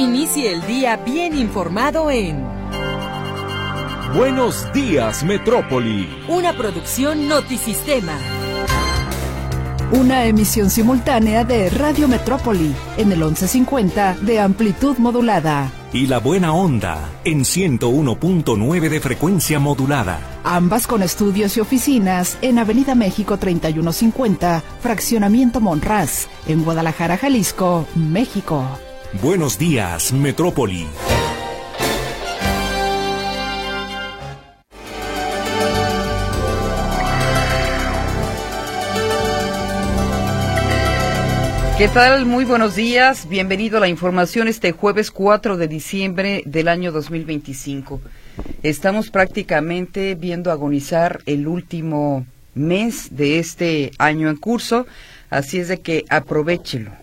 Inicie el día bien informado en Buenos Días, Metrópoli. Una producción Notisistema. Una emisión simultánea de Radio Metrópoli en el 1150 de amplitud modulada. Y La Buena Onda en 101.9 de frecuencia modulada. Ambas con estudios y oficinas en Avenida México 3150, Fraccionamiento Monraz, en Guadalajara, Jalisco, México. Buenos días, Metrópoli. ¿Qué tal? Muy buenos días. Bienvenido a la información este jueves 4 de diciembre del año 2025. Estamos prácticamente viendo agonizar el último mes de este año en curso, así es de que aprovéchelo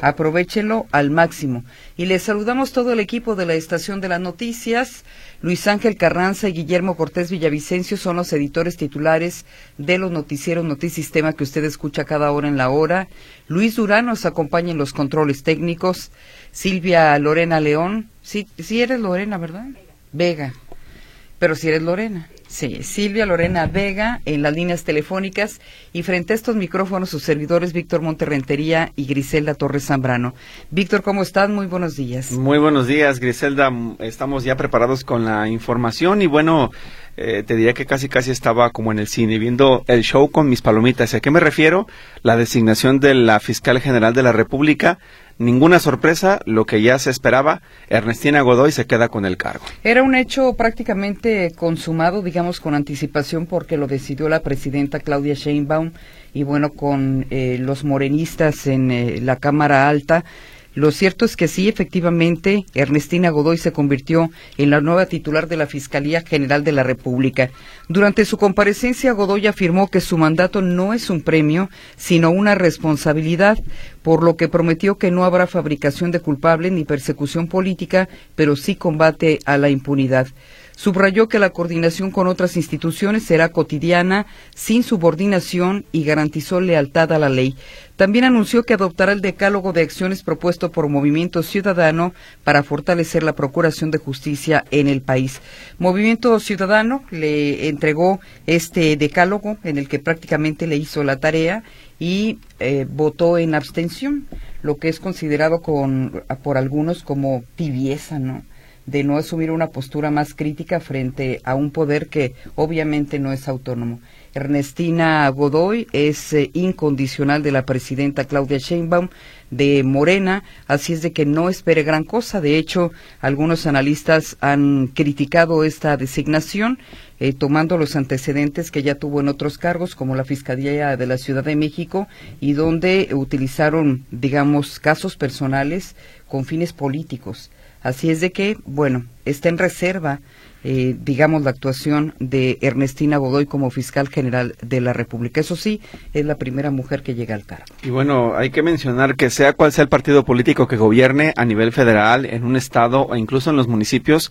al máximo. Y les saludamos todo el equipo de la Estación de las Noticias. Luis Ángel Carranza y Guillermo Cortés Villavicencio son los editores titulares de los noticieros Notisistema que usted escucha cada hora en la hora. Luis Durán nos acompaña en los controles técnicos. Silvia Lorena León, sí eres Lorena, ¿verdad? Vega, pero si eres Lorena. Sí, Silvia Lorena Vega en las líneas telefónicas y frente a estos micrófonos sus servidores Víctor Monterrentería y Griselda Torres Zambrano. Víctor, ¿cómo estás? Muy buenos días. Muy buenos días, Griselda. Estamos ya preparados con la información y bueno, te diría que casi estaba como en el cine, viendo el show con mis palomitas. ¿A qué me refiero? La designación de la Fiscal General de la República. Ninguna sorpresa, lo que ya se esperaba, Ernestina Godoy se queda con el cargo. Era un hecho prácticamente consumado, digamos, con anticipación, porque lo decidió la presidenta Claudia Sheinbaum, y bueno, con los morenistas en la Cámara Alta. Lo cierto es que sí, efectivamente, Ernestina Godoy se convirtió en la nueva titular de la Fiscalía General de la República. Durante su comparecencia, Godoy afirmó que su mandato no es un premio, sino una responsabilidad, por lo que prometió que no habrá fabricación de culpables ni persecución política, pero sí combate a la impunidad. Subrayó que la coordinación con otras instituciones será cotidiana, sin subordinación, y garantizó lealtad a la ley. También anunció que adoptará el decálogo de acciones propuesto por Movimiento Ciudadano para fortalecer la procuración de justicia en el país. Movimiento Ciudadano le entregó este decálogo en el que prácticamente le hizo la tarea y votó en abstención, lo que es considerado por algunos como tibieza, ¿no?, de no asumir una postura más crítica frente a un poder que obviamente no es autónomo. Ernestina Godoy es incondicional de la presidenta Claudia Sheinbaum de Morena, así es de que no espere gran cosa. De hecho, algunos analistas han criticado esta designación, tomando los antecedentes que ya tuvo en otros cargos, como la Fiscalía de la Ciudad de México, y donde utilizaron, digamos, casos personales con fines políticos. Así es de que, bueno, está en reserva, digamos, la actuación de Ernestina Godoy como fiscal general de la República. Eso sí, es la primera mujer que llega al cargo. Y bueno, hay que mencionar que sea cual sea el partido político que gobierne a nivel federal, en un estado o incluso en los municipios,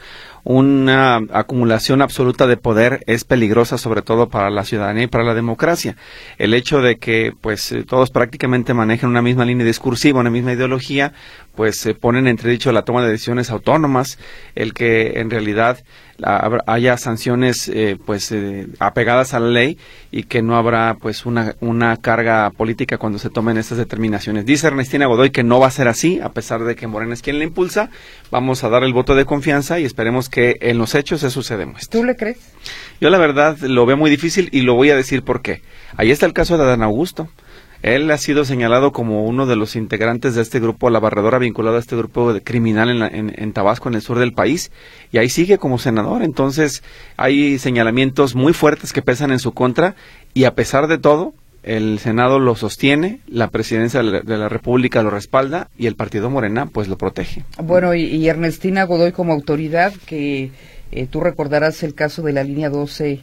una acumulación absoluta de poder es peligrosa, sobre todo para la ciudadanía y para la democracia. El hecho de que pues todos prácticamente manejen una misma línea discursiva, una misma ideología, pues se ponen en entredicho la toma de decisiones autónomas, el que en realidad haya sanciones apegadas a la ley y que no habrá pues una carga política cuando se tomen estas determinaciones. Dice Ernestina Godoy que no va a ser así, a pesar de que Morena es quien la impulsa. Vamos a dar el voto de confianza y esperemos que en los hechos eso se demuestre. ¿Tú le crees? Yo la verdad lo veo muy difícil y lo voy a decir por qué. Ahí está el caso de Adán Augusto. Él ha sido señalado como uno de los integrantes de este grupo, la barredora, vinculado a este grupo de criminal en Tabasco, en el sur del país, y ahí sigue como senador. Entonces hay señalamientos muy fuertes que pesan en su contra, y a pesar de todo, el Senado lo sostiene, la presidencia de la República lo respalda, y el partido Morena pues lo protege. Bueno, y Ernestina Godoy como autoridad, que tú recordarás el caso de la línea 12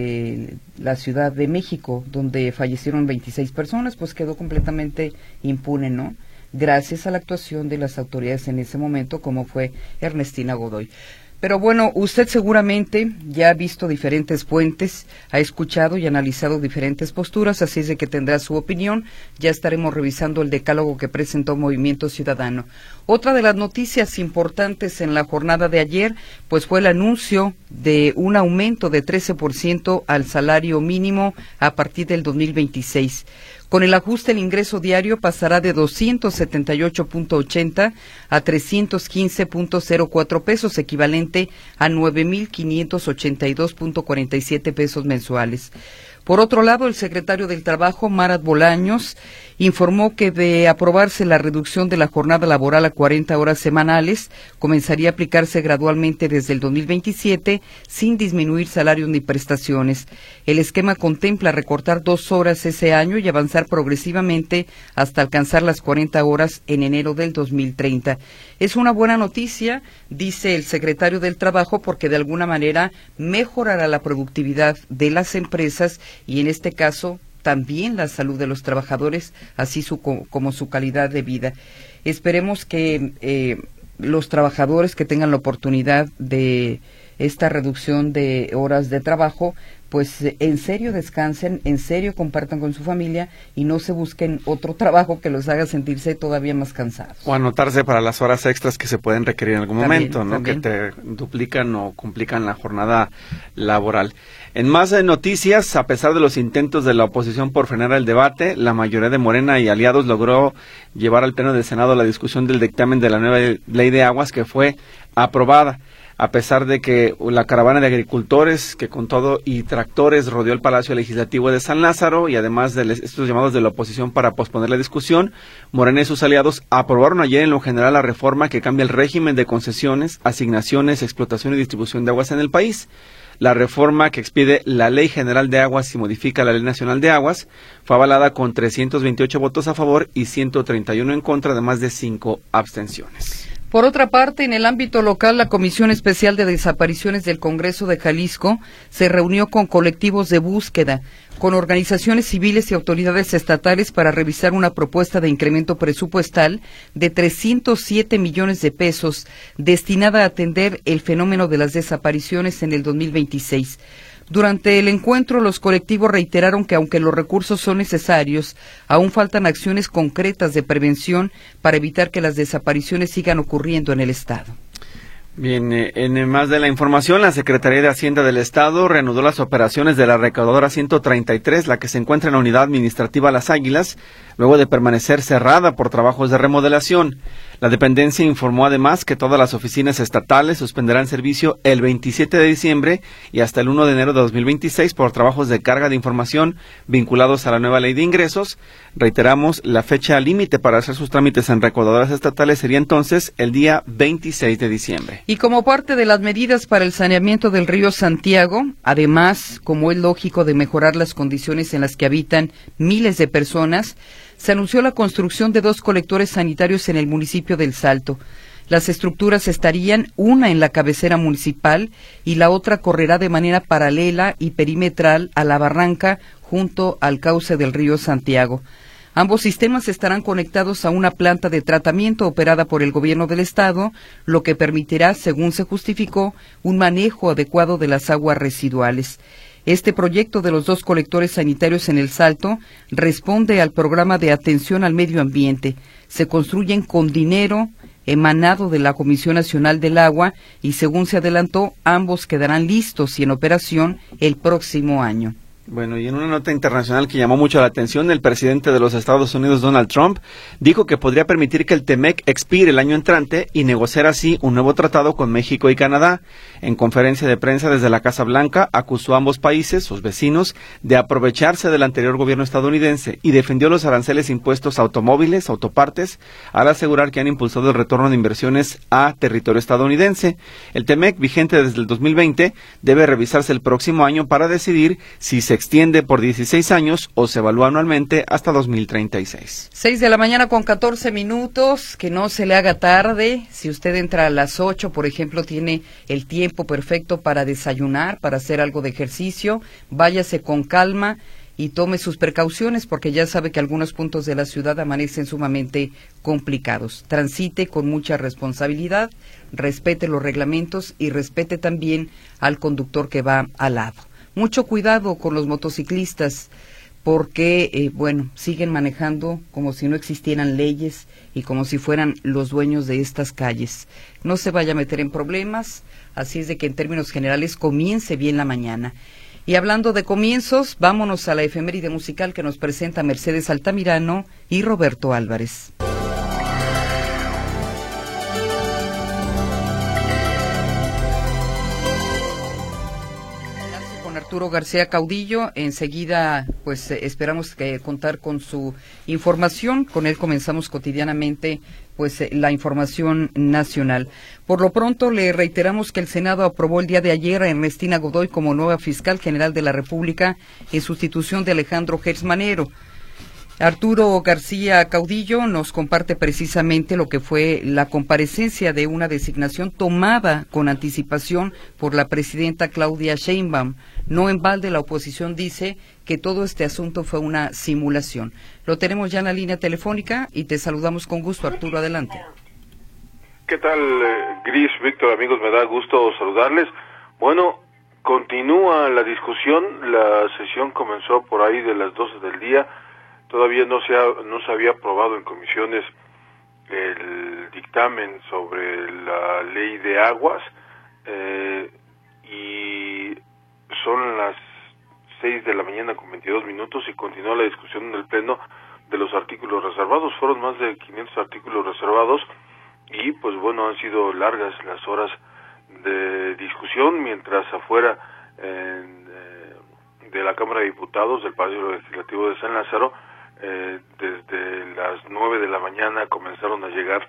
de la Ciudad de México, donde fallecieron 26 personas, pues quedó completamente impune, ¿no?, gracias a la actuación de las autoridades en ese momento, como fue Ernestina Godoy. Pero bueno, usted seguramente ya ha visto diferentes fuentes, ha escuchado y analizado diferentes posturas, así es de que tendrá su opinión. Ya estaremos revisando el decálogo que presentó Movimiento Ciudadano. Otra de las noticias importantes en la jornada de ayer, pues fue el anuncio de un aumento de 13% al salario mínimo a partir del 2026. Con el ajuste, el ingreso diario pasará de 278.80 a 315.04 pesos, equivalente a 9.582.47 pesos mensuales. Por otro lado, el secretario del Trabajo, Marat Bolaños, informó que de aprobarse la reducción de la jornada laboral a 40 horas semanales, comenzaría a aplicarse gradualmente desde el 2027, sin disminuir salarios ni prestaciones. El esquema contempla recortar 2 horas ese año y avanzar progresivamente hasta alcanzar las 40 horas en enero del 2030. Es una buena noticia, dice el secretario del Trabajo, porque de alguna manera mejorará la productividad de las empresas y en este caso también la salud de los trabajadores, así como su calidad de vida. Esperemos que los trabajadores que tengan la oportunidad de esta reducción de horas de trabajo, pues en serio descansen, en serio compartan con su familia y no se busquen otro trabajo que los haga sentirse todavía más cansados. O anotarse para las horas extras que se pueden requerir en algún momento, ¿no? También. Que te duplican o complican la jornada laboral. En más noticias, a pesar de los intentos de la oposición por frenar el debate, la mayoría de Morena y aliados logró llevar al Pleno del Senado la discusión del dictamen de la nueva ley de aguas que fue aprobada. A pesar de que la caravana de agricultores que con todo y tractores rodeó el Palacio Legislativo de San Lázaro y además de estos llamados de la oposición para posponer la discusión, Morena y sus aliados aprobaron ayer en lo general la reforma que cambia el régimen de concesiones, asignaciones, explotación y distribución de aguas en el país. La reforma que expide la Ley General de Aguas y modifica la Ley Nacional de Aguas fue avalada con 328 votos a favor y 131 en contra, además de 5 abstenciones. Por otra parte, en el ámbito local, la Comisión Especial de Desapariciones del Congreso de Jalisco se reunió con colectivos de búsqueda, con organizaciones civiles y autoridades estatales para revisar una propuesta de incremento presupuestal de 307 millones de pesos destinada a atender el fenómeno de las desapariciones en el 2026. Durante el encuentro, los colectivos reiteraron que aunque los recursos son necesarios, aún faltan acciones concretas de prevención para evitar que las desapariciones sigan ocurriendo en el Estado. Bien, en más de la información, la Secretaría de Hacienda del Estado reanudó las operaciones de la recaudadora 133, la que se encuentra en la unidad administrativa Las Águilas, luego de permanecer cerrada por trabajos de remodelación. La dependencia informó además que todas las oficinas estatales suspenderán servicio el 27 de diciembre y hasta el 1 de enero de 2026 por trabajos de carga de información vinculados a la nueva ley de ingresos. Reiteramos, la fecha límite para hacer sus trámites en recaudadoras estatales sería entonces el día 26 de diciembre. Y como parte de las medidas para el saneamiento del río Santiago, además, como es lógico de mejorar las condiciones en las que habitan miles de personas, se anunció la construcción de 2 colectores sanitarios en el municipio del Salto. Las estructuras estarían una en la cabecera municipal y la otra correrá de manera paralela y perimetral a la barranca junto al cauce del río Santiago. Ambos sistemas estarán conectados a una planta de tratamiento operada por el gobierno del estado, lo que permitirá, según se justificó, un manejo adecuado de las aguas residuales. Este proyecto de los 2 colectores sanitarios en El Salto responde al programa de atención al medio ambiente. Se construyen con dinero emanado de la Comisión Nacional del Agua y, según se adelantó, ambos quedarán listos y en operación el próximo año. Bueno, y en una nota internacional que llamó mucho la atención, el presidente de los Estados Unidos, Donald Trump, dijo que podría permitir que el TEMEC expire el año entrante y negociar así un nuevo tratado con México y Canadá. En conferencia de prensa desde la Casa Blanca, acusó a ambos países, sus vecinos, de aprovecharse del anterior gobierno estadounidense y defendió los aranceles impuestos a automóviles, autopartes, al asegurar que han impulsado el retorno de inversiones a territorio estadounidense. El TEMEC, vigente desde el 2020, debe revisarse el próximo año para decidir si se extiende por 16 años o se evalúa anualmente hasta 2036. 6 de la mañana con 14 minutos, que no se le haga tarde. Si usted entra a las 8, por ejemplo, tiene el tiempo perfecto para desayunar, para hacer algo de ejercicio, váyase con calma. y tome sus precauciones porque ya sabe que algunos puntos de la ciudad amanecen sumamente complicados. Transite con mucha responsabilidad, respete los reglamentos y respete también al conductor que va al lado. Mucho cuidado con los motociclistas porque, siguen manejando como si no existieran leyes y como si fueran los dueños de estas calles. No se vaya a meter en problemas, así es de que en términos generales comience bien la mañana. Y hablando de comienzos, vámonos a la efeméride musical que nos presenta Mercedes Altamirano y Roberto Álvarez. Arturo García Caudillo, enseguida esperamos contar con su información, con él comenzamos cotidianamente la información nacional. Por lo pronto le reiteramos que el Senado aprobó el día de ayer a Ernestina Godoy como nueva fiscal general de la República en sustitución de Alejandro Gertz Manero. Arturo García Caudillo nos comparte precisamente lo que fue la comparecencia de una designación tomada con anticipación por la presidenta Claudia Sheinbaum. No en balde la oposición dice que todo este asunto fue una simulación. Lo tenemos ya en la línea telefónica y te saludamos con gusto, Arturo, adelante. ¿Qué tal, Gris, Víctor, amigos? Me da gusto saludarles. Bueno, continúa la discusión, la sesión comenzó por ahí de las 12 del día. Todavía no se había aprobado en comisiones el dictamen sobre la ley de aguas y son las 6 de la mañana con 22 minutos y continúa la discusión en el Pleno de los artículos reservados. Fueron más de 500 artículos reservados y han sido largas las horas de discusión, mientras afuera de la Cámara de Diputados del Palacio Legislativo de San Lázaro desde las 9 de la mañana comenzaron a llegar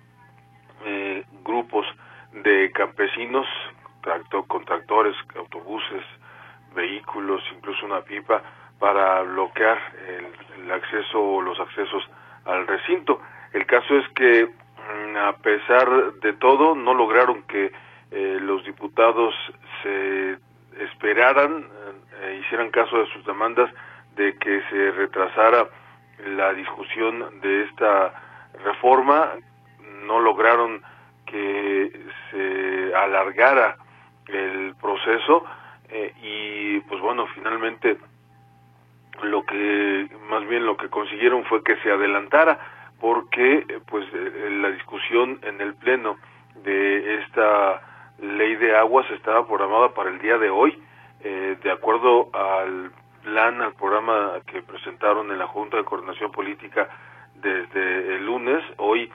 grupos de campesinos con tractores, autobuses, vehículos, incluso una pipa para bloquear el acceso o los accesos al recinto. El caso es que a pesar de todo no lograron que los diputados se esperaran, hicieran caso de sus demandas de que se retrasara la discusión de esta reforma. No lograron que se alargara el proceso y finalmente lo que consiguieron fue que se adelantara, porque la discusión en el Pleno de esta ley de aguas estaba programada para el día de hoy, de acuerdo al programa que presentaron en la Junta de Coordinación Política desde el lunes. Hoy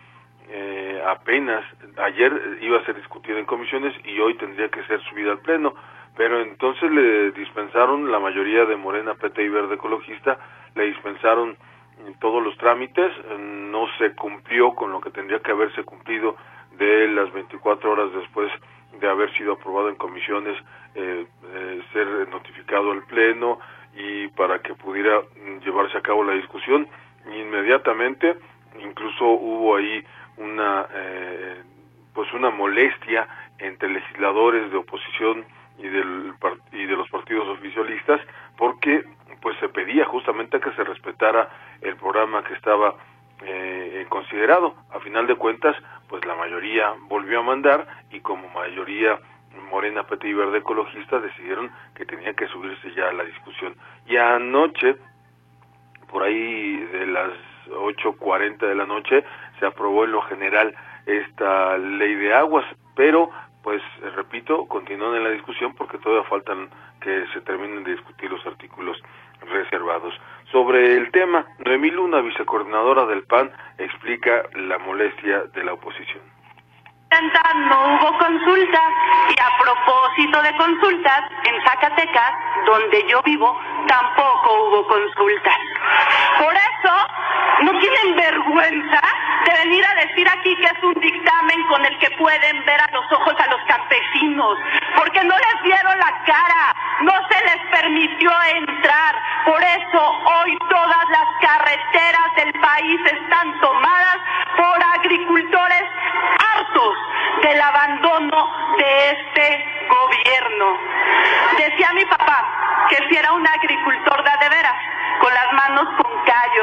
ayer iba a ser discutida en comisiones y hoy tendría que ser subida al Pleno, pero entonces le dispensaron, la mayoría de Morena, PT y Verde Ecologista, le dispensaron todos los trámites. No se cumplió con lo que tendría que haberse cumplido de las 24 horas después de haber sido aprobado en comisiones, ser notificado al Pleno y para que pudiera llevarse a cabo la discusión inmediatamente. Incluso hubo ahí una molestia entre legisladores de oposición y de los partidos oficialistas, porque se pedía justamente que se respetara el programa que estaba considerado. A final de cuentas, la mayoría volvió a mandar y como mayoría Morena, PT y Verde Ecologista decidieron que tenía que subirse ya a la discusión. Y anoche, por ahí de las 8:40 de la noche, se aprobó en lo general esta ley de aguas, pero repito, continúan en la discusión porque todavía faltan que se terminen de discutir los artículos reservados. Sobre el tema, Noemí Luna, vicecoordinadora del PAN, explica la molestia de la oposición. No hubo consulta y a propósito de consultas, en Zacatecas, donde yo vivo, tampoco hubo consultas. Por eso, no tienen vergüenza de venir a decir aquí que es un dictamen con el que pueden ver a los ojos a los campesinos, porque no les dieron la cara, no se les permitió entrar. Por eso hoy todas las carreteras del país están tomadas por agricultores hartos del abandono de este gobierno. Decía mi papá que si era un agricultor de veras,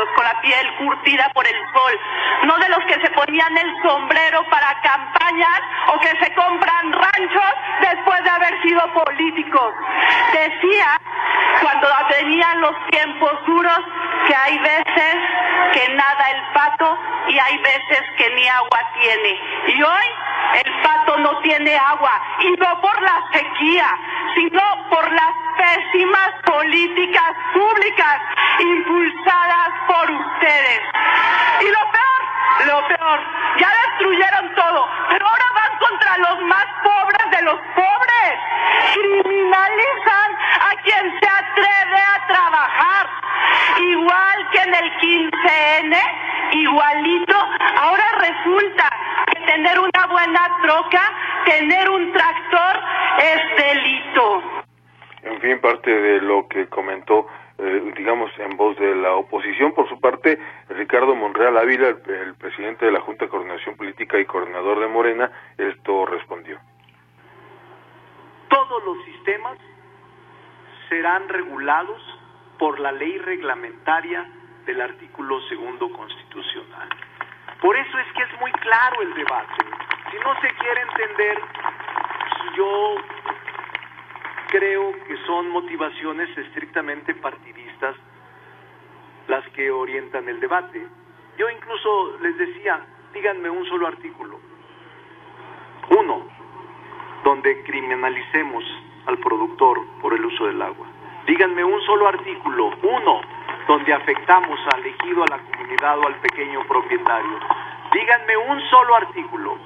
con la piel curtida por el sol, no de los que se ponían el sombrero para campañas o que se compran ranchos después de haber sido políticos. Decía, cuando venían los tiempos duros, que hay veces que nada el pato y hay veces que ni agua tiene. Y hoy el pato no tiene agua, y no por la sequía, sino por las pésimas políticas públicas impulsadas por ustedes. Y lo peor, ya destruyeron todo, pero ahora van contra los más pobres de los pobres. Criminalizan a quien se atreve a trabajar. Igual que en el 15N, igualito, ahora resulta que tener una buena troca, tener un tractor es delito. En fin, parte de lo que comentó, digamos, en voz de la oposición. Por su parte, Ricardo Monreal Ávila, el presidente de la Junta de Coordinación Política y coordinador de Morena, esto respondió. Todos los sistemas serán regulados por la ley reglamentaria del artículo 2 constitucional. Por eso es que es muy claro el debate. Si no se quiere entender, yo creo que son motivaciones estrictamente partidistas las que orientan el debate. Yo incluso les decía, díganme un solo artículo. Uno, donde criminalicemos al productor por el uso del agua. Díganme un solo artículo, uno, donde afectamos al ejido, a la comunidad o al pequeño propietario. Díganme un solo artículo,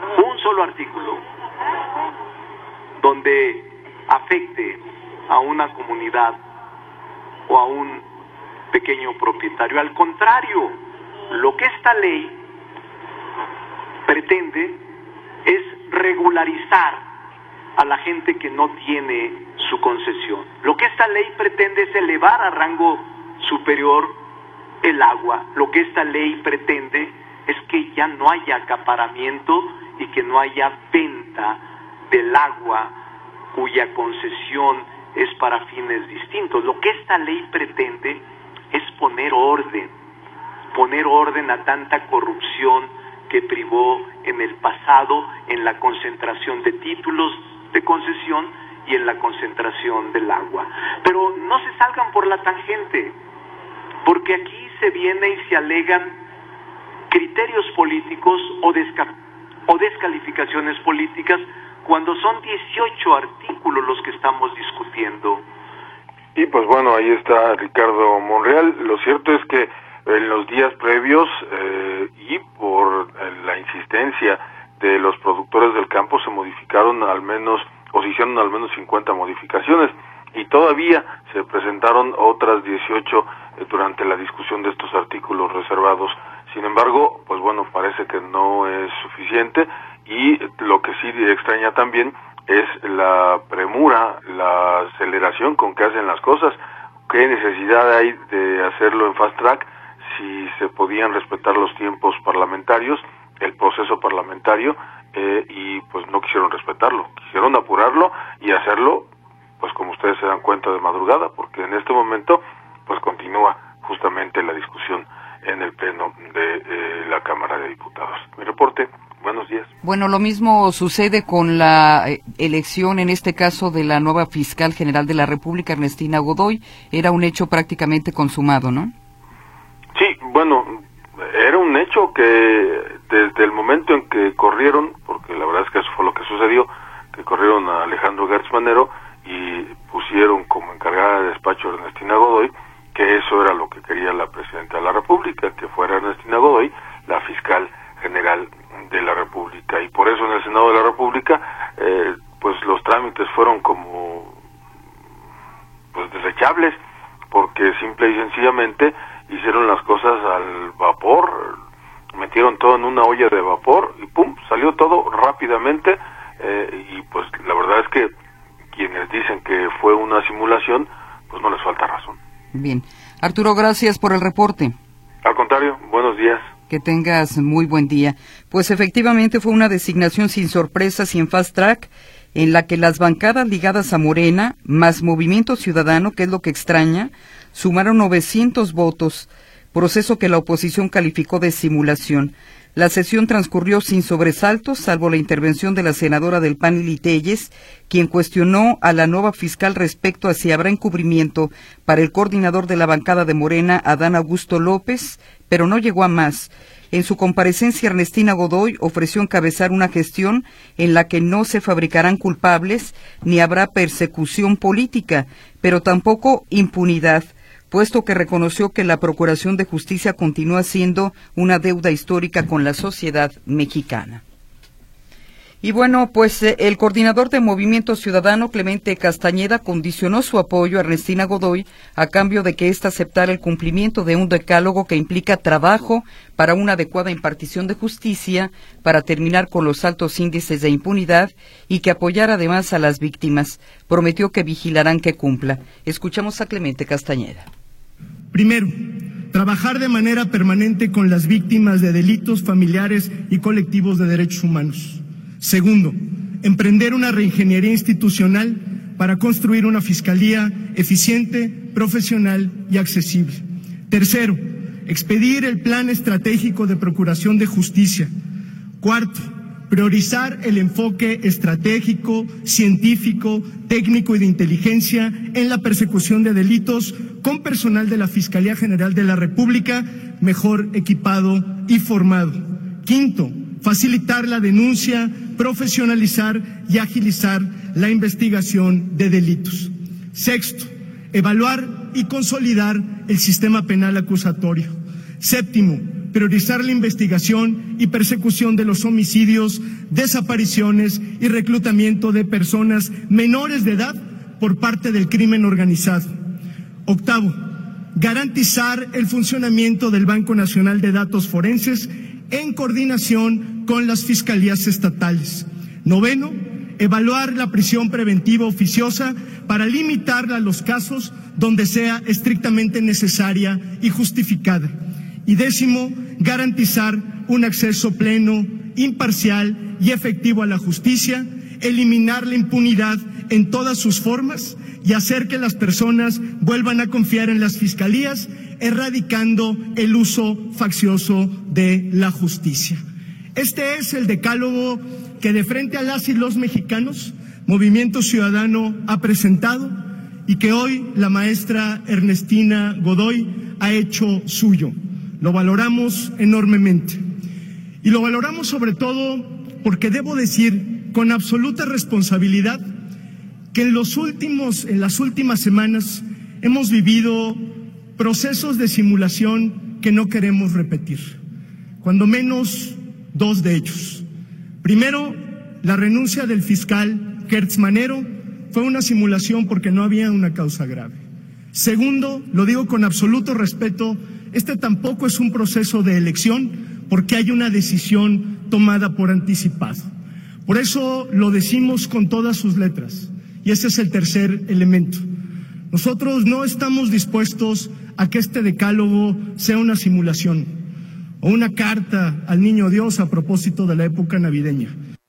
donde afecte a una comunidad o a un pequeño propietario. Al contrario, lo que esta ley pretende es regularizar a la gente que no tiene su concesión. Lo que esta ley pretende es elevar a rango superior el agua. Lo que esta ley pretende es que ya no haya acaparamiento y que no haya venta del agua cuya concesión es para fines distintos. Lo que esta ley pretende es poner orden a tanta corrupción que privó en el pasado en la concentración de títulos de concesión y en la concentración del agua. Pero no se salgan por la tangente, porque aquí se viene y se alegan criterios políticos o descalificaciones políticas cuando son 18 artículos los que estamos discutiendo. Y pues bueno, ahí está Ricardo Monreal. Lo cierto es que en los días previos y por la insistencia de los productores del campo se modificaron al menos, o se hicieron al menos 50 modificaciones, y todavía se presentaron otras 18 durante la discusión de estos artículos reservados. Sin embargo, pues bueno, parece que no es suficiente, y lo que sí extraña también es la premura, la aceleración con que hacen las cosas. ¿Qué necesidad hay de hacerlo en fast track si se podían respetar los tiempos parlamentarios, el proceso parlamentario, y pues no quisieron respetarlo, quisieron apurarlo y hacerlo, pues como ustedes se dan cuenta, de madrugada, porque en este momento pues continúa justamente la discusión en el pleno de la Cámara de Diputados. Mi reporte. Buenos días. Bueno, lo mismo sucede con la elección, en este caso, de la nueva fiscal general de la República, Ernestina Godoy. Era un hecho prácticamente consumado, ¿no? Sí, bueno, era un hecho que desde el momento en que corrieron, porque la verdad es que eso fue lo que sucedió, que corrieron a Alejandro Gertz Manero y pusieron como encargada de despacho a Ernestina Godoy, que eso era lo que quería la presidenta de la República, que fuera Ernestina Godoy la fiscal general de la República. Y por eso en el Senado de la República pues los trámites fueron como pues desechables, porque simple y sencillamente hicieron las cosas al vapor, metieron todo en una olla de vapor y pum, salió todo rápidamente, y pues la verdad es que quienes dicen que fue una simulación, pues no les falta razón. Bien. Arturo, gracias por el reporte. Al contrario, buenos días. Que tengas muy buen día. Pues efectivamente fue una designación sin sorpresas y en fast track, en la que las bancadas ligadas a Morena, más Movimiento Ciudadano, que es lo que extraña, sumaron 900 votos, proceso que la oposición calificó de simulación. La sesión transcurrió sin sobresaltos, salvo la intervención de la senadora del PAN, Lili Téllez, quien cuestionó a la nueva fiscal respecto a si habrá encubrimiento para el coordinador de la bancada de Morena, Adán Augusto López, pero no llegó a más. En su comparecencia, Ernestina Godoy ofreció encabezar una gestión en la que no se fabricarán culpables ni habrá persecución política, pero tampoco impunidad, puesto que reconoció que la Procuración de Justicia continúa siendo una deuda histórica con la sociedad mexicana. Y bueno, pues el coordinador de Movimiento Ciudadano, Clemente Castañeda, condicionó su apoyo a Ernestina Godoy a cambio de que ésta aceptara el cumplimiento de un decálogo que implica trabajo para una adecuada impartición de justicia, para terminar con los altos índices de impunidad y que apoyara además a las víctimas. Prometió que vigilarán que cumpla. Escuchamos a Clemente Castañeda. Primero, trabajar de manera permanente con las víctimas de delitos familiares y colectivos de derechos humanos. Segundo, emprender una reingeniería institucional para construir una fiscalía eficiente, profesional y accesible. Tercero, expedir el plan estratégico de procuración de justicia. Cuarto, priorizar el enfoque estratégico, científico, técnico y de inteligencia en la persecución de delitos con personal de la Fiscalía General de la República mejor equipado y formado. Quinto, facilitar la denuncia, profesionalizar y agilizar la investigación de delitos. Sexto, evaluar y consolidar el sistema penal acusatorio. Séptimo, priorizar la investigación y persecución de los homicidios, desapariciones y reclutamiento de personas menores de edad por parte del crimen organizado. Octavo, garantizar el funcionamiento del Banco Nacional de Datos Forenses en coordinación con las fiscalías estatales. Noveno, evaluar la prisión preventiva oficiosa para limitarla a los casos donde sea estrictamente necesaria y justificada. Y décimo, garantizar un acceso pleno, imparcial y efectivo a la justicia, eliminar la impunidad en todas sus formas y hacer que las personas vuelvan a confiar en las fiscalías, erradicando el uso faccioso de la justicia. Este es el decálogo que de frente a las y los mexicanos, Movimiento Ciudadano ha presentado y que hoy la maestra Ernestina Godoy ha hecho suyo. Lo valoramos enormemente. Y lo valoramos sobre todo porque debo decir con absoluta responsabilidad que en las últimas semanas hemos vivido procesos de simulación que no queremos repetir, cuando menos dos de ellos. Primero, la renuncia del fiscal Gertz Manero fue una simulación porque no había una causa grave. Segundo, lo digo con absoluto respeto, este tampoco es un proceso de elección porque hay una decisión tomada por anticipado. Por eso lo decimos con todas sus letras. Y ese es el tercer elemento. Nosotros no estamos dispuestos a que este decálogo sea una simulación o una carta al Niño Dios a propósito de la época navideña.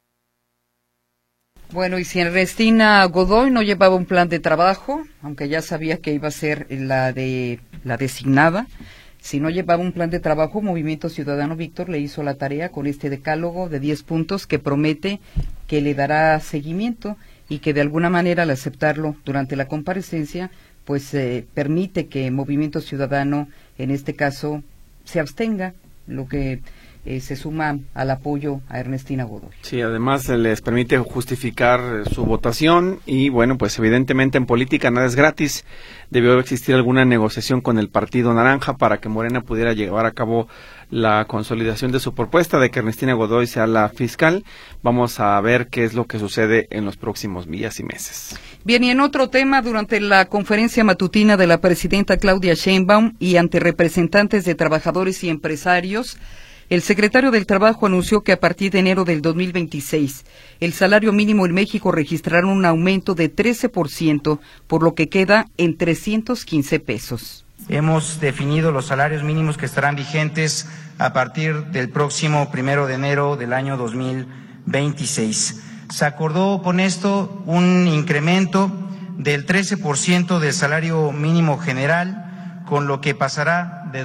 Bueno, y si Ernestina Godoy no llevaba un plan de trabajo, aunque ya sabía que iba a ser la designada, si no llevaba un plan de trabajo, Movimiento Ciudadano, Víctor, le hizo la tarea con este decálogo de 10 puntos que promete que le dará seguimiento y que de alguna manera al aceptarlo durante la comparecencia, pues permite que Movimiento Ciudadano, en este caso, se abstenga, lo que se suma al apoyo a Ernestina Godoy. Sí, además les permite justificar su votación y bueno, pues evidentemente en política nada es gratis. Debió existir alguna negociación con el Partido Naranja para que Morena pudiera llevar a cabo la consolidación de su propuesta de que Ernestina Godoy sea la fiscal. Vamos a ver qué es lo que sucede en los próximos días y meses. Bien, y en otro tema, durante la conferencia matutina de la presidenta Claudia Sheinbaum y ante representantes de trabajadores y empresarios, el secretario del Trabajo anunció que a partir de enero del 2026, el salario mínimo en México registrará un aumento de 13%, por lo que queda en 315 pesos. Hemos definido los salarios mínimos que estarán vigentes a partir del próximo 1 de enero del año 2026. Se acordó con esto un incremento del 13% del salario mínimo general, con lo que pasará de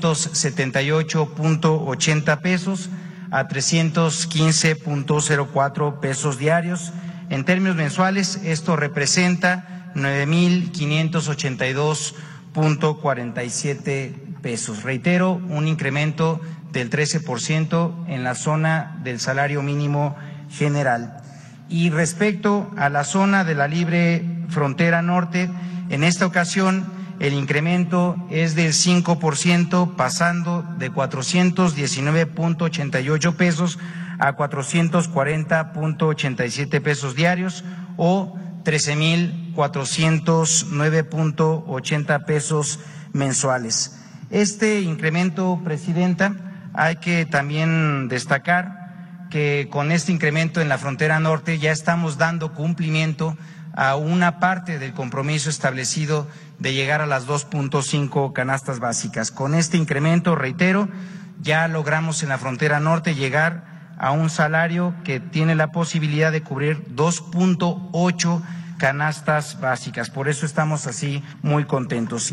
278.80 pesos a 315.04 pesos diarios. En términos mensuales, esto representa 9,582.47 pesos. Reitero, un incremento del 13% en la zona del salario mínimo general. Y respecto a la zona de la libre frontera norte, en esta ocasión el incremento es del 5%, pasando de 419.88 pesos a 440.87 pesos diarios o 13.409.80 pesos mensuales. Este incremento, Presidenta, hay que también destacar que con este incremento en la frontera norte ya estamos dando cumplimiento a una parte del compromiso establecido de llegar a las 2.5 canastas básicas. Con este incremento, reitero, ya logramos en la frontera norte llegar a un salario que tiene la posibilidad de cubrir 2.8 canastas básicas. Por eso estamos así muy contentos.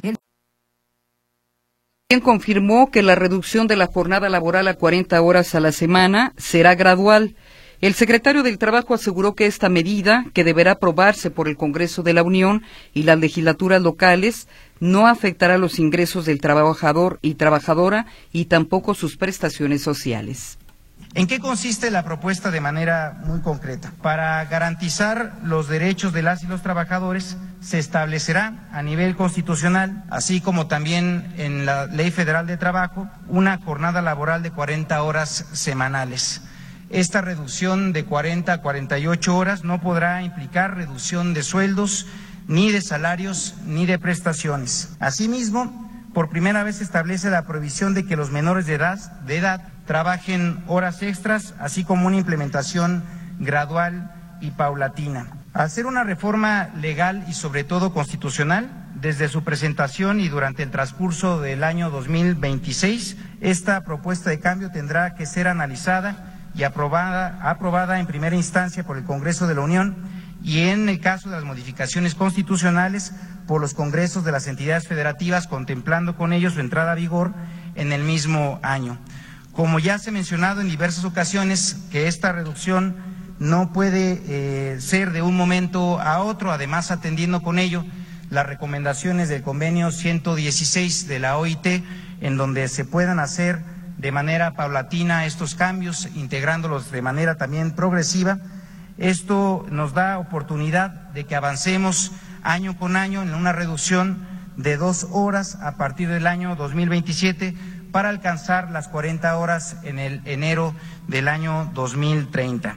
También confirmó que la reducción de la jornada laboral a 40 horas a la semana será gradual. El secretario del Trabajo aseguró que esta medida, que deberá aprobarse por el Congreso de la Unión y las legislaturas locales, no afectará los ingresos del trabajador y trabajadora y tampoco sus prestaciones sociales. ¿En qué consiste la propuesta de manera muy concreta? Para garantizar los derechos de las y los trabajadores, se establecerá a nivel constitucional, así como también en la Ley Federal de Trabajo, una jornada laboral de 40 horas semanales. Esta reducción de 40 a 48 horas no podrá implicar reducción de sueldos, ni de salarios, ni de prestaciones. Asimismo, por primera vez se establece la prohibición de que los menores de edad trabajen horas extras, así como una implementación gradual y paulatina. Al ser una reforma legal y sobre todo constitucional, desde su presentación y durante el transcurso del año 2026, esta propuesta de cambio tendrá que ser analizada y aprobada en primera instancia por el Congreso de la Unión y en el caso de las modificaciones constitucionales por los congresos de las entidades federativas, contemplando con ellos su entrada a vigor en el mismo año. Como ya se ha mencionado en diversas ocasiones, que esta reducción no puede ser de un momento a otro, además atendiendo con ello las recomendaciones del convenio 116 de la OIT, en donde se puedan hacer de manera paulatina estos cambios, integrándolos de manera también progresiva. Esto nos da oportunidad de que avancemos año con año en una reducción de 2 horas a partir del año 2027 para alcanzar las 40 horas en el enero del año 2030.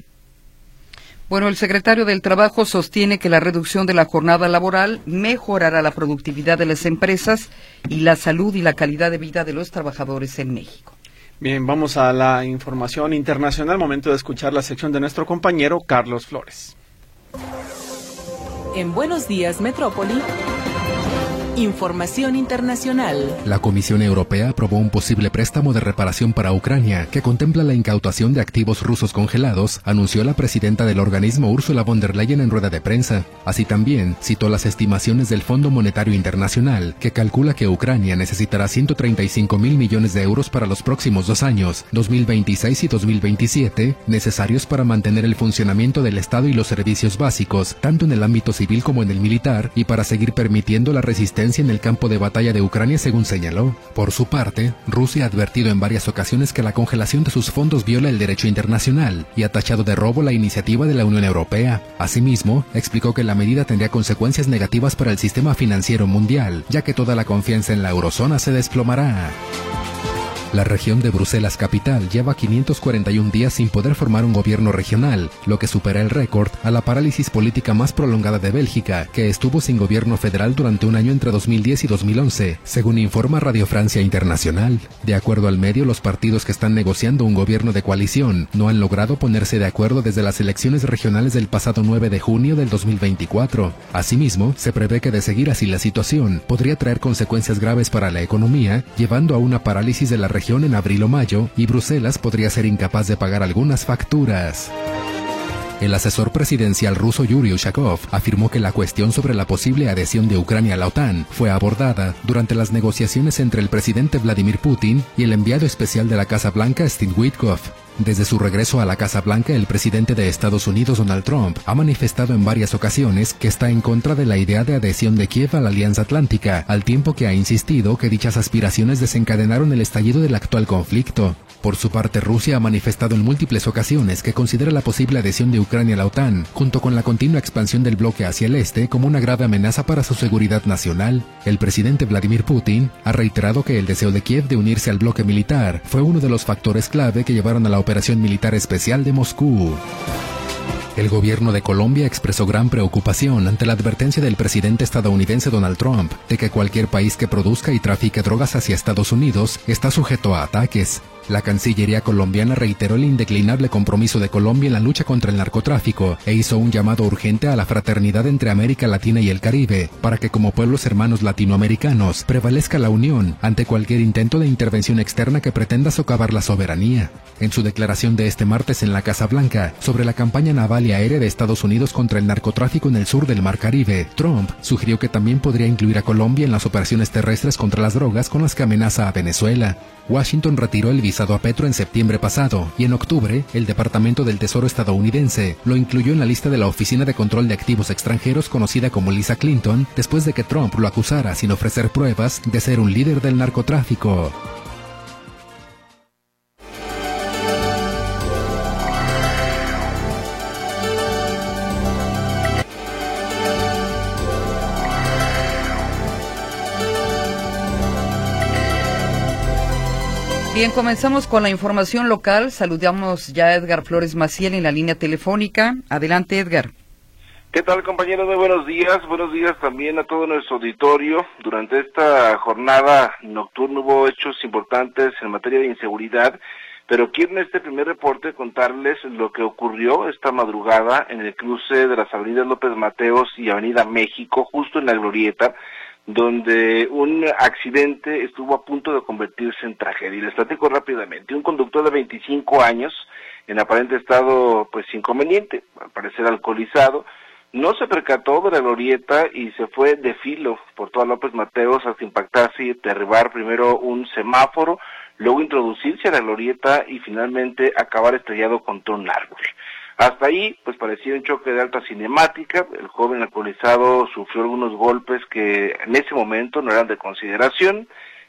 Bueno, el secretario del Trabajo sostiene que la reducción de la jornada laboral mejorará la productividad de las empresas y la salud y la calidad de vida de los trabajadores en México. Bien, vamos a la información internacional. Momento de escuchar la sección de nuestro compañero Carlos Flores. En Buenos Días, Metrópoli. Información internacional. La Comisión Europea aprobó un posible préstamo de reparación para Ucrania que contempla la incautación de activos rusos congelados, anunció la presidenta del organismo Ursula von der Leyen en rueda de prensa. Así también citó las estimaciones del Fondo Monetario Internacional, que calcula que Ucrania necesitará 135.000 millones de euros para los próximos 2 años, 2026 y 2027, necesarios para mantener el funcionamiento del Estado y los servicios básicos, tanto en el ámbito civil como en el militar, y para seguir permitiendo la resistencia en el campo de batalla de Ucrania, según señaló. Por su parte, Rusia ha advertido en varias ocasiones que la congelación de sus fondos viola el derecho internacional y ha tachado de robo la iniciativa de la Unión Europea. Asimismo, explicó que la medida tendría consecuencias negativas para el sistema financiero mundial, ya que toda la confianza en la eurozona se desplomará. La región de Bruselas capital lleva 541 días sin poder formar un gobierno regional, lo que supera el récord a la parálisis política más prolongada de Bélgica, que estuvo sin gobierno federal durante un año entre 2010 y 2011, según informa Radio Francia Internacional. De acuerdo al medio, los partidos que están negociando un gobierno de coalición no han logrado ponerse de acuerdo desde las elecciones regionales del pasado 9 de junio del 2024. Asimismo, se prevé que de seguir así la situación, podría traer consecuencias graves para la economía, llevando a una parálisis de la región en abril o mayo, y Bruselas podría ser incapaz de pagar algunas facturas. El asesor presidencial ruso Yuri Ushakov afirmó que la cuestión sobre la posible adhesión de Ucrania a la OTAN fue abordada durante las negociaciones entre el presidente Vladimir Putin y el enviado especial de la Casa Blanca Steve Witkoff. Desde su regreso a la Casa Blanca, el presidente de Estados Unidos, Donald Trump, ha manifestado en varias ocasiones que está en contra de la idea de adhesión de Kiev a la Alianza Atlántica, al tiempo que ha insistido que dichas aspiraciones desencadenaron el estallido del actual conflicto. Por su parte, Rusia ha manifestado en múltiples ocasiones que considera la posible adhesión de Ucrania a la OTAN, junto con la continua expansión del bloque hacia el este, como una grave amenaza para su seguridad nacional. El presidente Vladimir Putin ha reiterado que el deseo de Kiev de unirse al bloque militar fue uno de los factores clave que llevaron a la operación militar especial de Moscú. El gobierno de Colombia expresó gran preocupación ante la advertencia del presidente estadounidense Donald Trump de que cualquier país que produzca y trafique drogas hacia Estados Unidos está sujeto a ataques. La Cancillería colombiana reiteró el indeclinable compromiso de Colombia en la lucha contra el narcotráfico e hizo un llamado urgente a la fraternidad entre América Latina y el Caribe para que como pueblos hermanos latinoamericanos prevalezca la unión ante cualquier intento de intervención externa que pretenda socavar la soberanía. En su declaración de este martes en la Casa Blanca sobre la campaña naval y aérea de Estados Unidos contra el narcotráfico en el sur del Mar Caribe, Trump sugirió que también podría incluir a Colombia en las operaciones terrestres contra las drogas con las que amenaza a Venezuela. Washington retiró el visado a Petro en septiembre pasado y en octubre el Departamento del Tesoro estadounidense lo incluyó en la lista de la Oficina de Control de Activos Extranjeros conocida como Lisa Clinton después de que Trump lo acusara sin ofrecer pruebas de ser un líder del narcotráfico. Bien, comenzamos con la información local. Saludamos ya a Edgar Flores Maciel en la línea telefónica. Adelante, Edgar. ¿Qué tal, compañeros? Muy buenos días. Buenos días también a todo nuestro auditorio. Durante esta jornada nocturna hubo hechos importantes en materia de inseguridad, pero quiero en este primer reporte contarles lo que ocurrió esta madrugada en el cruce de las avenidas López Mateos y Avenida México, justo en la Glorieta, donde un accidente estuvo a punto de convertirse en tragedia. Y les platico rápidamente. Un conductor de 25 años, en aparente estado pues inconveniente, al parecer alcoholizado, no se percató de la glorieta y se fue de filo por toda López Mateos hasta impactarse y derribar primero un semáforo, luego introducirse a la glorieta y finalmente acabar estrellado contra un árbol. Hasta ahí, pues parecía un choque de alta cinemática. El joven alcoholizado sufrió algunos golpes que en ese momento no eran de consideración.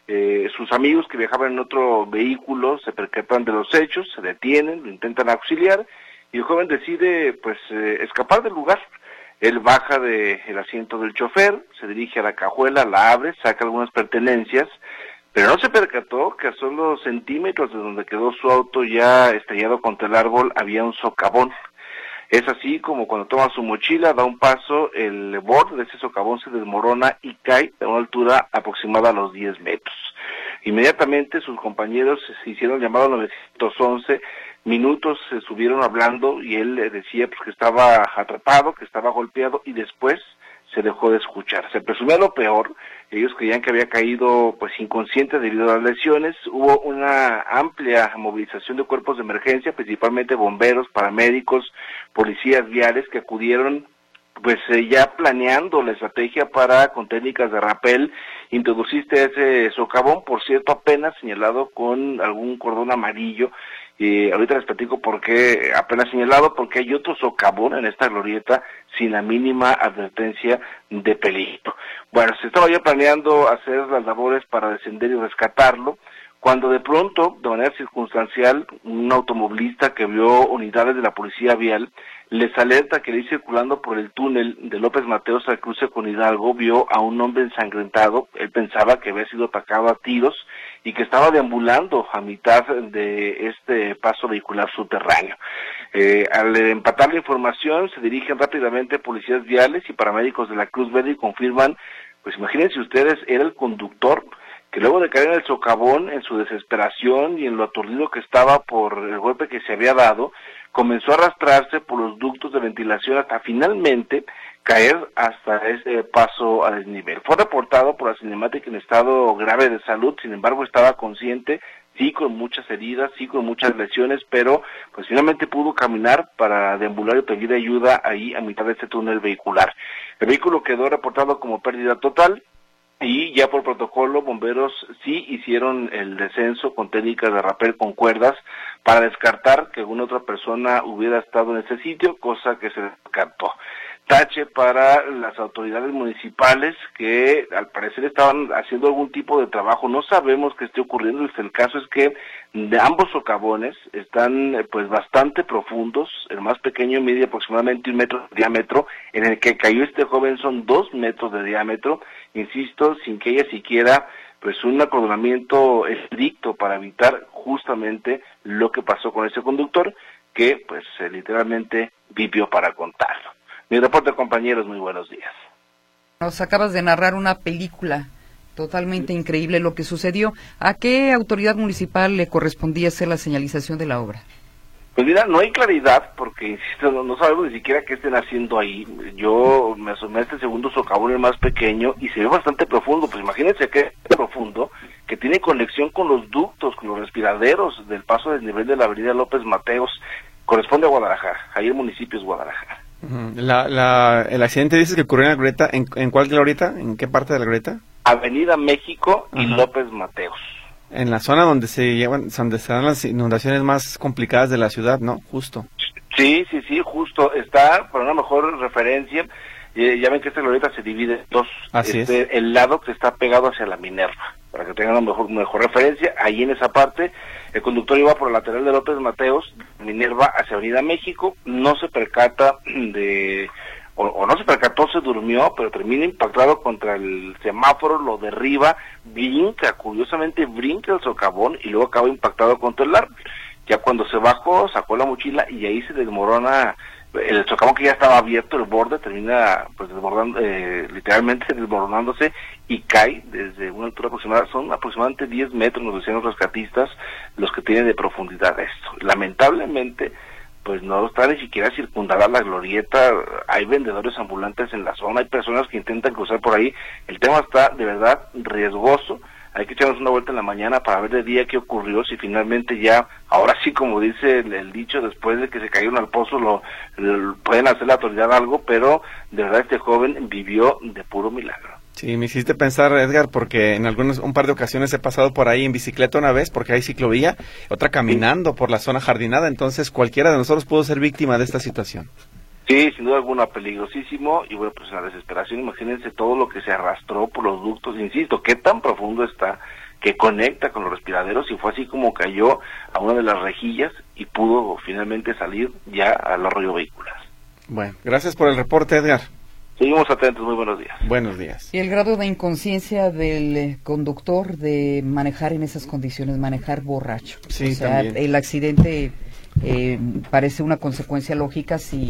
Sus amigos que viajaban en otro vehículo se percatan de los hechos, se detienen, lo intentan auxiliar y el joven decide pues escapar del lugar. Él baja del asiento del chofer, se dirige a la cajuela, la abre, saca algunas pertenencias, pero no se percató que a solo centímetros de donde quedó su auto ya estrellado contra el árbol había un socavón. Es así como cuando toma su mochila, da un paso, el borde de ese socavón se desmorona y cae a una altura aproximada a los 10 metros. Inmediatamente sus compañeros se hicieron llamado 911, minutos se subieron hablando y él decía pues que estaba atrapado, que estaba golpeado y después se dejó de escuchar. Se presumía lo peor, ellos creían que había caído pues inconsciente debido a las lesiones. Hubo una amplia movilización de cuerpos de emergencia, principalmente bomberos, paramédicos, policías viales que acudieron pues ya planeando la estrategia para con técnicas de rapel introducirse ese socavón, por cierto apenas señalado con algún cordón amarillo. Ahorita les platico por qué apenas señalado, porque hay otro socavón en esta glorieta sin la mínima advertencia de peligro. Bueno, se estaba ya planeando hacer las labores para descender y rescatarlo, cuando de pronto, de manera circunstancial, un automovilista que vio unidades de la policía vial les alerta que al ir circulando por el túnel de López Mateos al cruce con Hidalgo vio a un hombre ensangrentado. Él pensaba que había sido atacado a tiros y que estaba deambulando a mitad de este paso vehicular subterráneo. Al empatar la información se dirigen rápidamente policías viales y paramédicos de la Cruz Verde y confirman, pues imagínense ustedes, era el conductor que luego de caer en el socavón, en su desesperación y en lo aturdido que estaba por el golpe que se había dado, comenzó a arrastrarse por los ductos de ventilación hasta finalmente caer hasta ese paso a desnivel. Fue reportado por la cinemática en estado grave de salud, sin embargo estaba consciente, sí con muchas heridas, sí con muchas lesiones, pero pues finalmente pudo caminar para deambular y pedir ayuda ahí a mitad de este túnel vehicular. El vehículo quedó reportado como pérdida total y ya por protocolo bomberos sí hicieron el descenso con técnicas de rappel con cuerdas para descartar que alguna otra persona hubiera estado en ese sitio, cosa que se descartó. Tache para las autoridades municipales que al parecer estaban haciendo algún tipo de trabajo. No sabemos qué esté ocurriendo. El caso es que de ambos socavones están pues bastante profundos. El más pequeño mide aproximadamente 1 metro de diámetro. En el que cayó este joven son 2 metros de diámetro. Insisto, sin que haya siquiera pues un acordonamiento estricto para evitar justamente lo que pasó con ese conductor que pues literalmente vivió para contarlo. Mi reporte, compañeros, muy buenos días. Nos acabas de narrar una película totalmente increíble lo que sucedió. ¿A qué autoridad municipal le correspondía hacer la señalización de la obra? Pues mira, no hay claridad porque, insisto, no sabemos ni siquiera qué estén haciendo ahí. Yo me asomé a este segundo socavón, el más pequeño, y se ve bastante profundo. Pues imagínense que es profundo, que tiene conexión con los ductos, con los respiraderos del paso del nivel de la avenida López Mateos. Corresponde a Guadalajara, ahí el municipio es Guadalajara. El accidente dices que ocurrió en la glorieta, ¿en cuál glorieta? ¿En qué parte de la glorieta? Avenida México y López Mateos. En la zona donde donde se dan las inundaciones más complicadas de la ciudad, ¿no? Justo. Sí, justo. Está, para una mejor referencia, ya ven que esta glorieta se divide en dos. Así es. El lado que está pegado hacia la Minerva, para que tengan una mejor referencia. Ahí en esa parte, el conductor iba por el lateral de López Mateos, Minerva hacia Avenida México, no se percata o no se percató, se durmió, pero termina impactado contra el semáforo, lo derriba, curiosamente brinca el socavón y luego acaba impactado contra el árbol. Ya cuando se bajó, sacó la mochila y ahí se desmorona el socavón que ya estaba abierto, el borde termina pues desbordando, literalmente desmoronándose y cae desde una altura aproximada, son aproximadamente 10 metros, nos decían los rescatistas, los que tienen de profundidad esto. Lamentablemente, pues no está ni siquiera circundada la glorieta, hay vendedores ambulantes en la zona, hay personas que intentan cruzar por ahí, el tema está de verdad riesgoso. Hay que echarnos una vuelta en la mañana para ver de día qué ocurrió, si finalmente ya, ahora sí como dice el dicho, después de que se cayeron al pozo, pueden hacer la autoridad algo, pero de verdad este joven vivió de puro milagro. Sí, me hiciste pensar, Edgar, porque en un par de ocasiones he pasado por ahí en bicicleta una vez, porque hay ciclovía, otra caminando por la zona jardinada, entonces cualquiera de nosotros pudo ser víctima de esta situación. Sí, sin duda alguna, peligrosísimo, y bueno, pues en la desesperación, imagínense todo lo que se arrastró por los ductos, insisto, qué tan profundo está, que conecta con los respiraderos, y fue así como cayó a una de las rejillas y pudo finalmente salir ya al arroyo vehicular. Bueno, gracias por el reporte, Edgar. Seguimos atentos, muy buenos días. Buenos días. Y el grado de inconsciencia del conductor de manejar en esas condiciones, manejar borracho. Sí, o sea, también. El accidente parece una consecuencia lógica si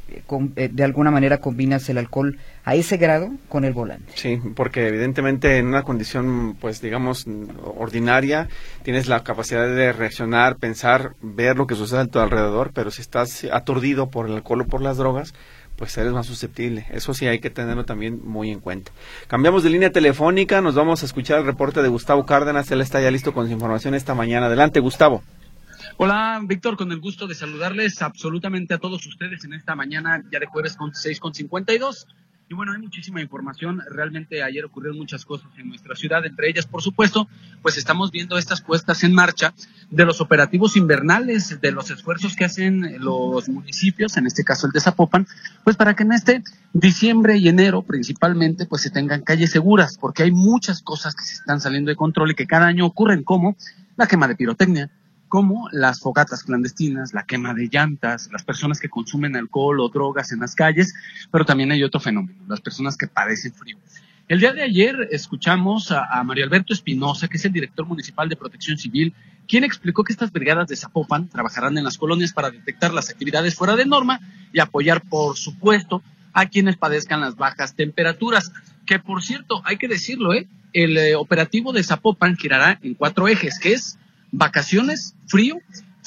de alguna manera combinas el alcohol a ese grado con el volante. Sí, porque evidentemente en una condición, pues digamos, ordinaria, tienes la capacidad de reaccionar, pensar, ver lo que sucede a tu alrededor, pero si estás aturdido por el alcohol o por las drogas, pues eres más susceptible. Eso sí hay que tenerlo también muy en cuenta. Cambiamos de línea telefónica, nos vamos a escuchar el reporte de Gustavo Cárdenas, él está ya listo con su información esta mañana. Adelante, Gustavo. Hola, Víctor, con el gusto de saludarles absolutamente a todos ustedes en esta mañana ya de jueves 6:52. Y bueno, hay muchísima información. Realmente ayer ocurrieron muchas cosas en nuestra ciudad, entre ellas, por supuesto, pues estamos viendo estas puestas en marcha de los operativos invernales, de los esfuerzos que hacen los municipios, en este caso el de Zapopan, pues para que en este diciembre y enero principalmente pues se tengan calles seguras, porque hay muchas cosas que se están saliendo de control y que cada año ocurren, como la quema de pirotecnia, como las fogatas clandestinas, la quema de llantas, las personas que consumen alcohol o drogas en las calles, pero también hay otro fenómeno, las personas que padecen frío. El día de ayer escuchamos a Mario Alberto Espinosa, que es el director municipal de Protección Civil, quien explicó que estas brigadas de Zapopan trabajarán en las colonias para detectar las actividades fuera de norma y apoyar, por supuesto, a quienes padezcan las bajas temperaturas, que por cierto, hay que decirlo, el operativo de Zapopan girará en 4 ejes, que es vacaciones, frío,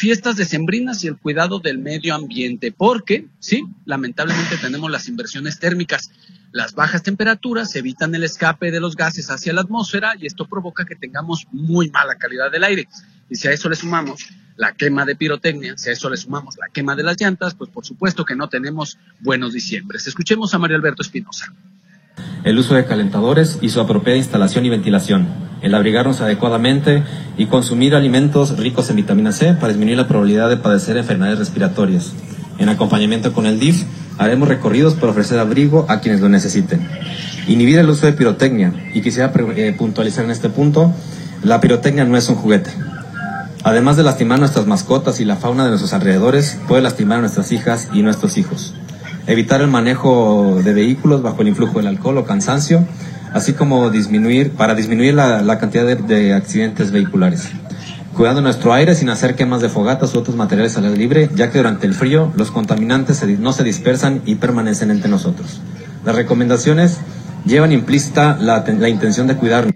fiestas decembrinas y el cuidado del medio ambiente, porque, sí, lamentablemente tenemos las inversiones térmicas. Las bajas temperaturas evitan el escape de los gases hacia la atmósfera y esto provoca que tengamos muy mala calidad del aire. Y si a eso le sumamos la quema de pirotecnia, si a eso le sumamos la quema de las llantas, pues por supuesto que no tenemos buenos diciembres. Escuchemos a Mario Alberto Espinosa. El uso de calentadores y su apropiada instalación y ventilación, el abrigarnos adecuadamente y consumir alimentos ricos en vitamina C para disminuir la probabilidad de padecer enfermedades respiratorias. En acompañamiento con el DIF, haremos recorridos para ofrecer abrigo a quienes lo necesiten. Inhibir el uso de pirotecnia, y quisiera puntualizar en este punto, la pirotecnia no es un juguete. Además de lastimar nuestras mascotas y la fauna de nuestros alrededores, puede lastimar a nuestras hijas y nuestros hijos. Evitar el manejo de vehículos bajo el influjo del alcohol o cansancio, así como disminuir la cantidad de accidentes vehiculares. Cuidando nuestro aire sin hacer quemas de fogatas u otros materiales al aire libre, ya que durante el frío los contaminantes no se dispersan y permanecen entre nosotros. Las recomendaciones llevan implícita la intención de cuidarnos.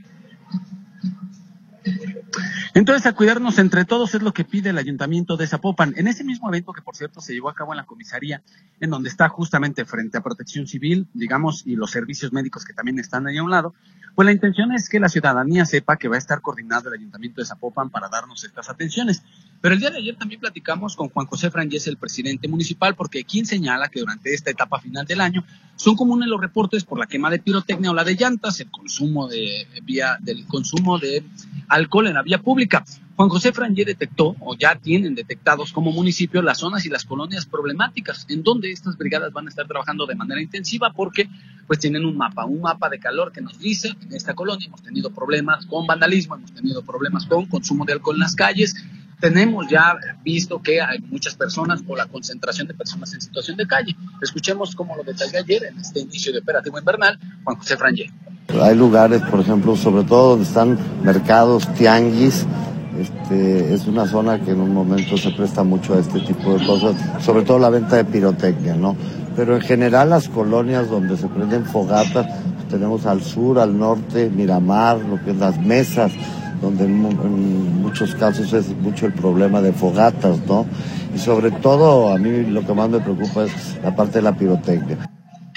Entonces, a cuidarnos entre todos es lo que pide el Ayuntamiento de Zapopan. En ese mismo evento, que por cierto se llevó a cabo en la comisaría, en donde está justamente frente a Protección Civil, digamos, y los servicios médicos que también están ahí a un lado, pues la intención es que la ciudadanía sepa que va a estar coordinado el Ayuntamiento de Zapopan para darnos estas atenciones. Pero el día de ayer también platicamos con Juan José Frangés, el presidente municipal, porque quien señala que durante esta etapa final del año son comunes los reportes por la quema de pirotecnia o la de llantas, el consumo del consumo de alcohol en la vía pública. Juan José Frangé detectó, o ya tienen detectados como municipio, las zonas y las colonias problemáticas, en donde estas brigadas van a estar trabajando de manera intensiva porque pues tienen un mapa de calor que nos dice, en esta colonia hemos tenido problemas con vandalismo, hemos tenido problemas con consumo de alcohol en las calles, tenemos ya visto que hay muchas personas o la concentración de personas en situación de calle. Escuchemos cómo lo detalló ayer en este inicio de operativo invernal Juan José Frangé. Hay lugares, por ejemplo, sobre todo donde están mercados, tianguis, es una zona que en un momento se presta mucho a este tipo de cosas, sobre todo la venta de pirotecnia, ¿no? Pero en general las colonias donde se prenden fogatas, tenemos al sur, al norte, Miramar, lo que es las mesas, donde en muchos casos es mucho el problema de fogatas, ¿no? Y sobre todo a mí lo que más me preocupa es la parte de la pirotecnia.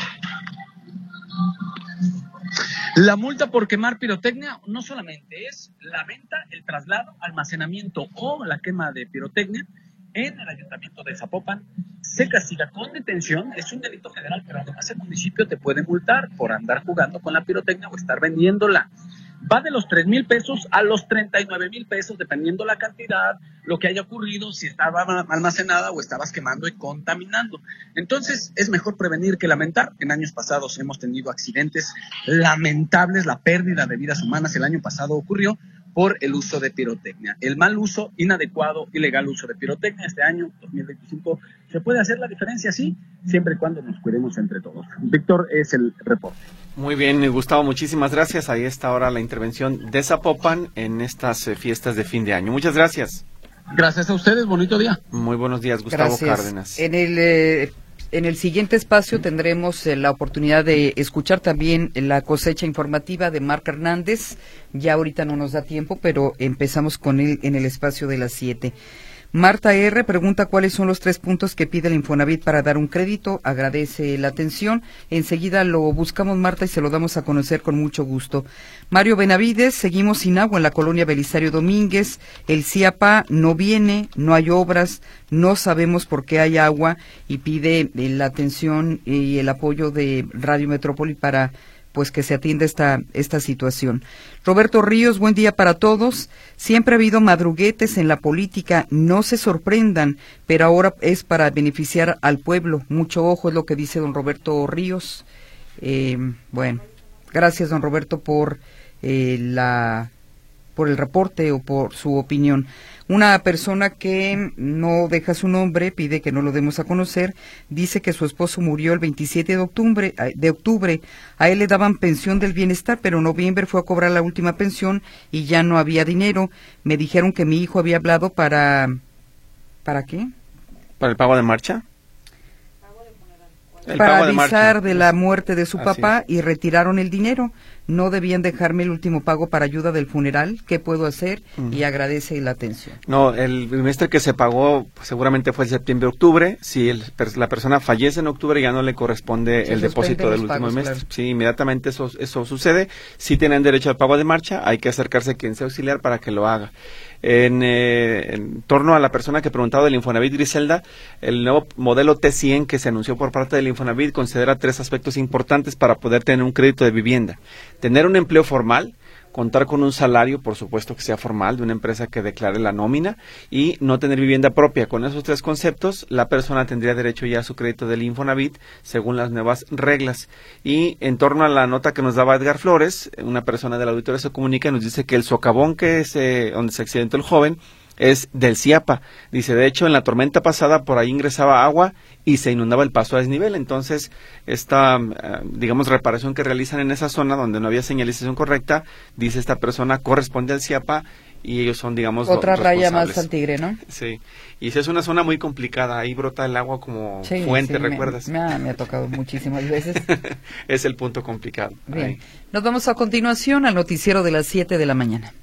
La multa por quemar pirotecnia no solamente es la venta, el traslado, almacenamiento o la quema de pirotecnia en el Ayuntamiento de Zapopan. Se castiga con detención, es un delito federal, pero además el municipio te puede multar por andar jugando con la pirotecnia o estar vendiéndola. Va de los 3,000 pesos a los 39,000 pesos, dependiendo la cantidad, lo que haya ocurrido, si estaba almacenada o estabas quemando y contaminando. Entonces, es mejor prevenir que lamentar. En años pasados hemos tenido accidentes lamentables, la pérdida de vidas humanas el año pasado ocurrió por el uso de pirotecnia. El mal uso, inadecuado, ilegal uso de pirotecnia. Este año, 2025, se puede hacer la diferencia, sí, siempre y cuando nos cuidemos entre todos. Víctor, es el reporte. Muy bien, Gustavo, muchísimas gracias. Ahí está ahora la intervención de Zapopan en estas fiestas de fin de año. Muchas gracias. Gracias a ustedes, bonito día. Muy buenos días, Gustavo Gracias. Cárdenas. En el siguiente espacio tendremos la oportunidad de escuchar también la cosecha informativa de Marc Hernández. Ya ahorita no nos da tiempo, pero empezamos con él en el espacio de las 7. Marta R. pregunta cuáles son los 3 puntos que pide el Infonavit para dar un crédito. Agradece la atención. Enseguida lo buscamos, Marta, y se lo damos a conocer con mucho gusto. Mario Benavides, seguimos sin agua en la colonia Belisario Domínguez. El CIAPA no viene, no hay obras, no sabemos por qué hay agua y pide la atención y el apoyo de Radio Metrópoli para pues que se atienda esta situación. Roberto Ríos, buen día para todos. Siempre ha habido madruguetes en la política, no se sorprendan, pero ahora es para beneficiar al pueblo. Mucho ojo, es lo que dice don Roberto Ríos. Bueno, gracias don Roberto por el reporte o por su opinión. Una persona que no deja su nombre, pide que no lo demos a conocer, dice que su esposo murió el 27 de octubre. A él le daban pensión del bienestar, pero en noviembre fue a cobrar la última pensión y ya no había dinero. Me dijeron que mi hijo había hablado ¿para qué? ¿Para el pago de marcha? para avisar de la muerte de su papá y retiraron el dinero. No debían dejarme el último pago para ayuda del funeral. ¿Qué puedo hacer? Y agradece la atención. No, el bimestre que se pagó pues, seguramente fue en septiembre-octubre. Si la persona fallece en octubre, ya no le corresponde el depósito del último bimestre. Claro. Sí, inmediatamente eso sucede. Si tienen derecho al pago de marcha, hay que acercarse a quien sea auxiliar para que lo haga. En torno a la persona que preguntaba del Infonavit, Griselda, el nuevo modelo T100 que se anunció por parte del Infonavit considera 3 aspectos importantes para poder tener un crédito de vivienda: tener un empleo formal, contar con un salario, por supuesto que sea formal, de una empresa que declare la nómina, y no tener vivienda propia. Con esos 3 conceptos, la persona tendría derecho ya a su crédito del Infonavit, según las nuevas reglas. Y en torno a la nota que nos daba Edgar Flores, una persona del auditorio se comunica y nos dice que el socavón donde se accidentó el joven es del CIAPA. Dice, de hecho, en la tormenta pasada por ahí ingresaba agua y se inundaba el paso a desnivel. Entonces, esta, reparación que realizan en esa zona donde no había señalización correcta, dice esta persona, corresponde al CIAPA y ellos son, otra raya más al tigre, ¿no? Sí. Y si es una zona muy complicada, ahí brota el agua como fuente, ¿recuerdas? Me ha tocado muchísimas veces. Es el punto complicado. Bien. Ahí. Nos vamos a continuación al noticiero de las 7 de la mañana.